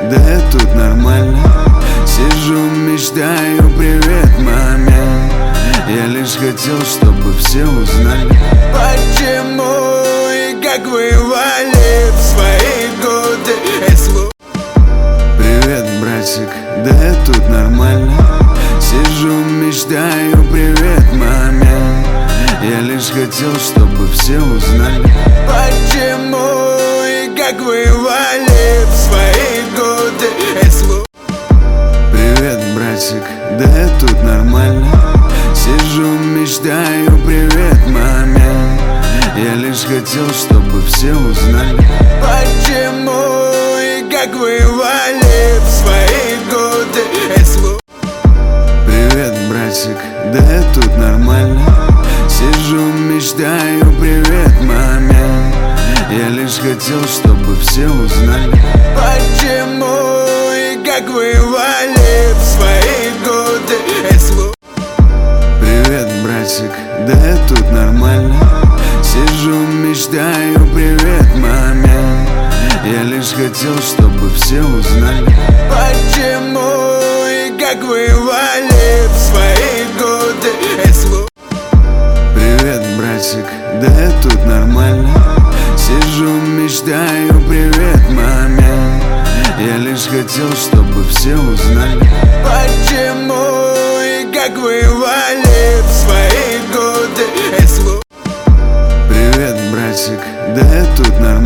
да я тут нормально. Сижу, мечтаю, привет, маме. Я лишь хотел, чтобы все узнали, почему и как воевали в свои годы. Привет, братик, да я тут нормально. Сижу, мечтаю, привет, маме. Я лишь хотел, чтобы все узнали, почему и как воевали в свои годы. Привет, братик, да я тут нормально. Сижу, мечтаю, привет, маме. Я лишь хотел, чтобы все узнали, почему и как воевали в свои годы. Привет, братик, да я тут нормально. Сижу, мечтаю, привет, маме. Я лишь хотел, чтобы все узнали, почему и как воевали в свои годы. Привет, братик, да я тут нормально. Сижу, мечтаю, привет, маме. Я лишь хотел, чтобы все узнали, почему и как воевали в свои годы. Привет, братик, да я тут нормально. Сижу, мечтаю, привет, маме. Я лишь хотел, чтобы все узнали, почему и как воевали в свои годы. Привет, братик, да я тут нормально.